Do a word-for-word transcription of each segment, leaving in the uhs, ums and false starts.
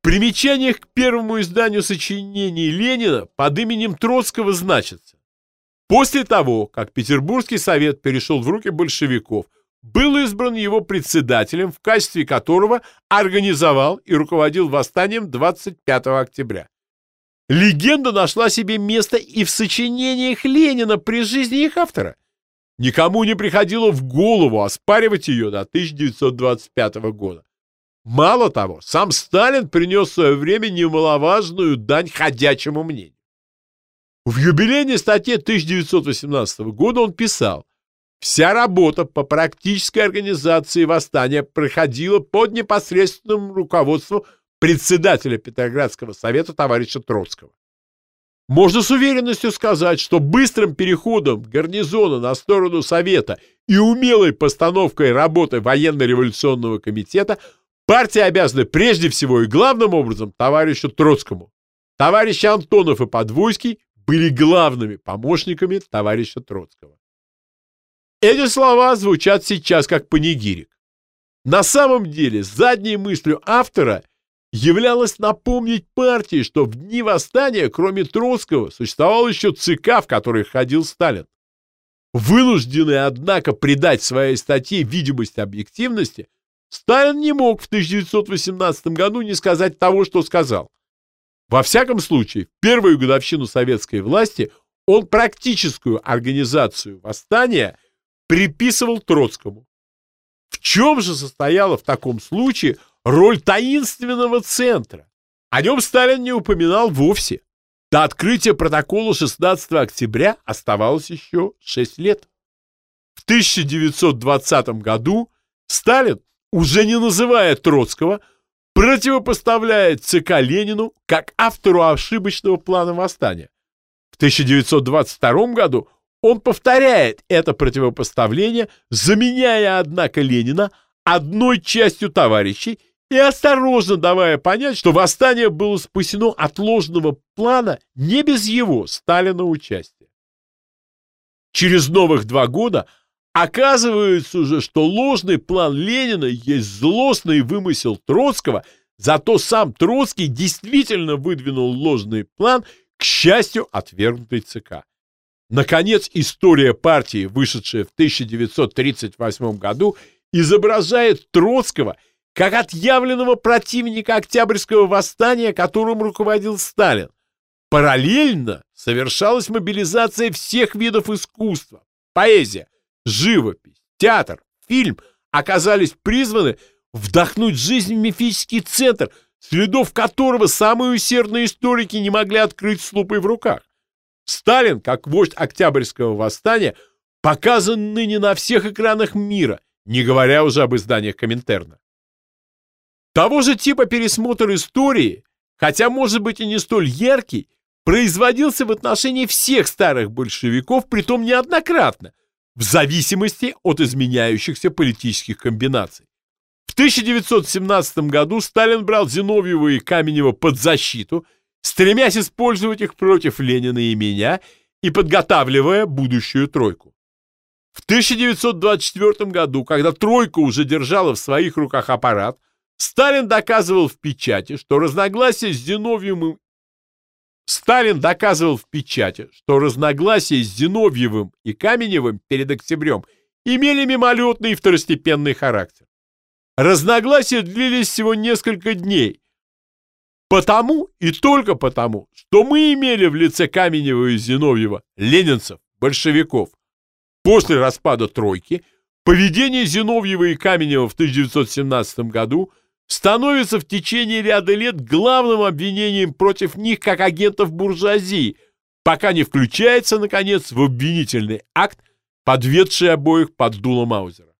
примечаниях к первому изданию сочинений Ленина под именем Троцкого значится: после того, как Петербургский совет перешел в руки большевиков, был избран его председателем, в качестве которого организовал и руководил восстанием двадцать пятого октября. Легенда нашла себе место и в сочинениях Ленина при жизни их автора. Никому не приходило в голову оспаривать ее до тысяча девятьсот двадцать пятого года. Мало того, сам Сталин принес в свое время немаловажную дань ходячему мнению. В юбилейной статье тысяча девятьсот восемнадцатого года он писал: «Вся работа по практической организации восстания проходила под непосредственным руководством председателя Петроградского совета товарища Троцкого». Можно с уверенностью сказать, что быстрым переходом гарнизона на сторону Совета и умелой постановкой работы военно-революционного комитета партия обязана прежде всего и главным образом товарищу Троцкому. Товарищи Антонов и Подвойский были главными помощниками товарища Троцкого. Эти слова звучат сейчас как панигирик. На самом деле, задней мыслью автора являлось напомнить партии, что в дни восстания, кроме Троцкого, существовал еще ЦК, в который ходил Сталин. Вынужденный, однако, придать своей статье видимость объективности, Сталин не мог в тысяча девятьсот восемнадцатом году не сказать того, что сказал. Во всяком случае, в первую годовщину советской власти он практическую организацию восстания приписывал Троцкому. В чем же состояла в таком случае роль таинственного центра? О нем Сталин не упоминал вовсе. До открытия протокола шестнадцатого октября оставалось еще шесть лет. В тысяча девятьсот двадцатом году Сталин, уже не называя Троцкого, противопоставляет ЦК Ленину как автору ошибочного плана восстания. В тысяча девятьсот двадцать втором году он повторяет это противопоставление, заменяя, однако, Ленина одной частью товарищей и осторожно давая понять, что восстание было спасено от ложного плана не без его, Сталина, участия. Через новых два года оказывается уже, что ложный план Ленина есть злостный вымысел Троцкого, зато сам Троцкий действительно выдвинул ложный план, к счастью, отвергнутый ЦК. Наконец, история партии, вышедшая в тысяча девятьсот тридцать восьмом году, изображает Троцкого как отъявленного противника Октябрьского восстания, которым руководил Сталин. Параллельно совершалась мобилизация всех видов искусства. Поэзия, живопись, театр, фильм оказались призваны вдохнуть жизнь в мифический центр, следов которого самые усердные историки не могли открыть с лупой в руках. Сталин, как вождь Октябрьского восстания, показан ныне на всех экранах мира, не говоря уже об изданиях Коминтерна. Того же типа пересмотр истории, хотя, может быть, и не столь яркий, производился в отношении всех старых большевиков, притом неоднократно, в зависимости от изменяющихся политических комбинаций. В тысяча девятьсот семнадцатом году Сталин брал Зиновьева и Каменева под защиту, стремясь использовать их против Ленина и меня и подготавливая будущую тройку. В тысяча девятьсот двадцать четвёртом году, когда тройка уже держала в своих руках аппарат, Сталин доказывал в печати, что разногласия с Зиновьевым Сталин доказывал в печати, что разногласия с Зиновьевым и Каменевым перед октябрем имели мимолетный и второстепенный характер. Разногласия длились всего несколько дней, потому и только потому, что мы имели в лице Каменева и Зиновьева ленинцев, большевиков. После распада тройки поведение Зиновьева и Каменева в тысяча девятьсот семнадцатом году становится в течение ряда лет главным обвинением против них как агентов буржуазии, пока не включается, наконец, в обвинительный акт, подведший обоих под дуло Маузера.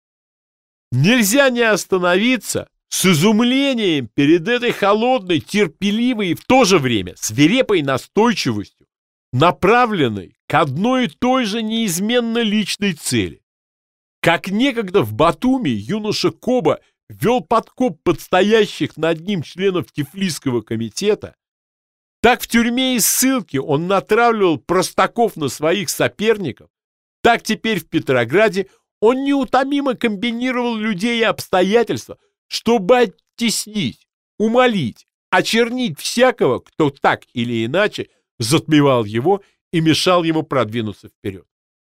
Нельзя не остановиться с изумлением перед этой холодной, терпеливой и в то же время свирепой настойчивостью, направленной к одной и той же неизменно личной цели. Как некогда в Батуми юноша Коба вел подкоп подстоящих над ним членов Тифлисского комитета, так в тюрьме и ссылке он натравливал простаков на своих соперников, так теперь в Петрограде он неутомимо комбинировал людей и обстоятельства, чтобы оттеснить, умолить, очернить всякого, кто так или иначе затмевал его и мешал ему продвинуться вперед.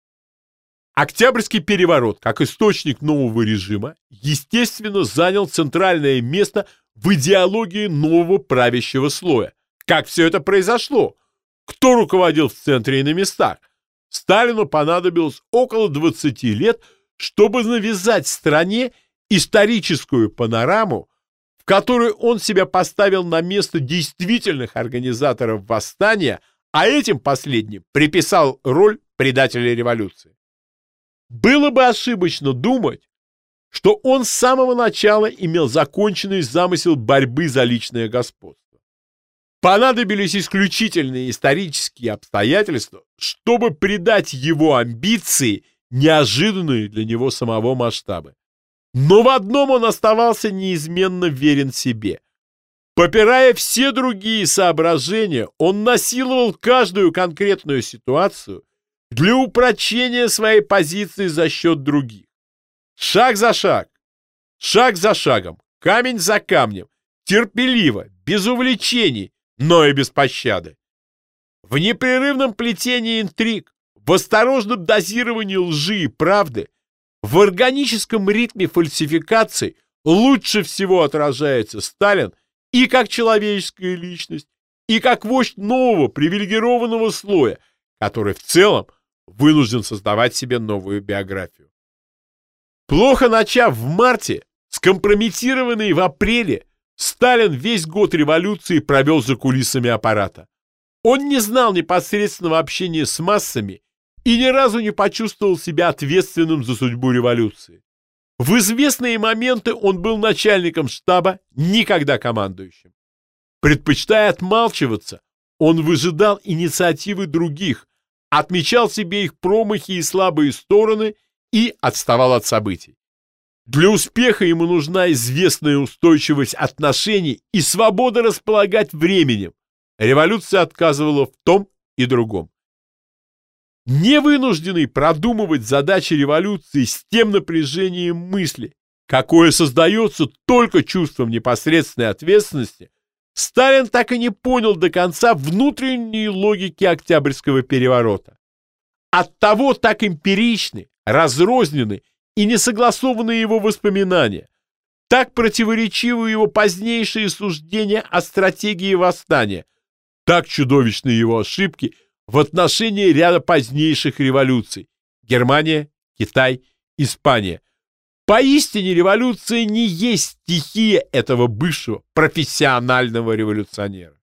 Октябрьский переворот, как источник нового режима, естественно, занял центральное место в идеологии нового правящего слоя. Как все это произошло? Кто руководил в центре и на местах? Сталину понадобилось около двадцати лет, чтобы навязать стране историческую панораму, в которой он себя поставил на место действительных организаторов восстания, а этим последним приписал роль предателя революции. Было бы ошибочно думать, что он с самого начала имел законченный замысел борьбы за личное господство. Понадобились исключительные исторические обстоятельства, чтобы придать его амбиции неожиданные для него самого масштабы. Но в одном он оставался неизменно верен себе. Попирая все другие соображения, он насиловал каждую конкретную ситуацию для упрочения своей позиции за счет других. Шаг за шаг, шаг за шагом, камень за камнем, терпеливо, без увлечений, но и без пощады. В непрерывном плетении интриг, в осторожном дозировании лжи и правды, в органическом ритме фальсификаций лучше всего отражается Сталин и как человеческая личность, и как вождь нового привилегированного слоя, который в целом вынужден создавать себе новую биографию. Плохо начав в марте, скомпрометированный в апреле, Сталин весь год революции провел за кулисами аппарата. Он не знал непосредственного общения с массами и ни разу не почувствовал себя ответственным за судьбу революции. В известные моменты он был начальником штаба, никогда командующим. Предпочитая отмалчиваться, он выжидал инициативы других, отмечал себе их промахи и слабые стороны и отставал от событий. Для успеха ему нужна известная устойчивость отношений и свобода располагать временем. Революция отказывала в том и другом. Не вынужденный продумывать задачи революции с тем напряжением мысли, какое создается только чувством непосредственной ответственности, Сталин так и не понял до конца внутренней логики Октябрьского переворота. Оттого так эмпиричны, разрознены и несогласованы его воспоминания, так противоречивы его позднейшие суждения о стратегии восстания, так чудовищны его ошибки в отношении ряда позднейших революций – Германия, Китай, Испания. Поистине революция не есть стихия этого бывшего профессионального революционера.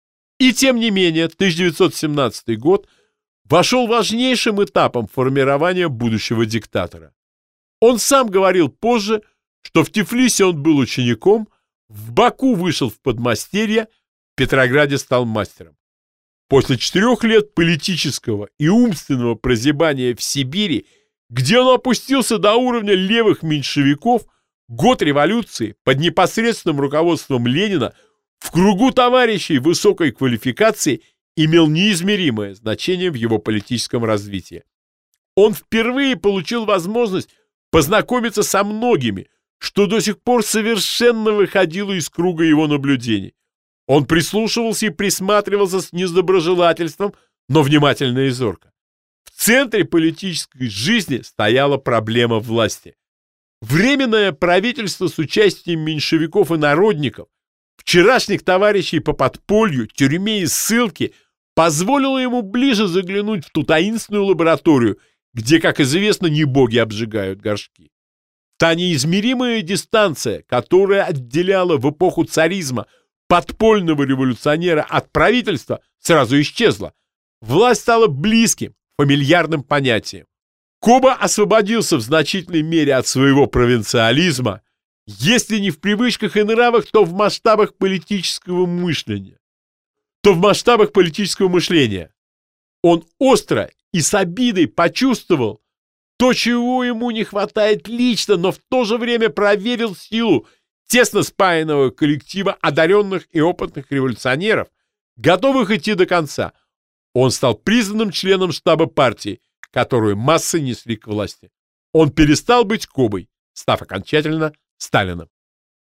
И тем не менее, тысяча девятьсот семнадцатый год вошел важнейшим этапом формирования будущего диктатора. Он сам говорил позже, что в Тифлисе он был учеником, в Баку вышел в подмастерье, в Петрограде стал мастером. После четырех лет политического и умственного прозябания в Сибири, где он опустился до уровня левых меньшевиков, год революции под непосредственным руководством Ленина в кругу товарищей высокой квалификации имел неизмеримое значение в его политическом развитии. Он впервые получил возможность познакомиться со многими, что до сих пор совершенно выходило из круга его наблюдений. Он прислушивался и присматривался с недоброжелательством, но внимательно и зорко. В центре политической жизни стояла проблема власти. Временное правительство с участием меньшевиков и народников, вчерашних товарищей по подполью, тюрьме и ссылке позволило ему ближе заглянуть в ту таинственную лабораторию, где, как известно, не боги обжигают горшки. Та неизмеримая дистанция, которая отделяла в эпоху царизма подпольного революционера от правительства, сразу исчезла. Власть стала близким, фамильярным понятием. Коба освободился в значительной мере от своего провинциализма, если не в привычках и нравах, то в масштабах политического мышления. То в масштабах политического мышления. Он остро и с обидой почувствовал то, чего ему не хватает лично, но в то же время проверил силу тесно спаянного коллектива одаренных и опытных революционеров, готовых идти до конца. Он стал признанным членом штаба партии, которую массы несли к власти. Он перестал быть Кобой, став окончательно Сталином.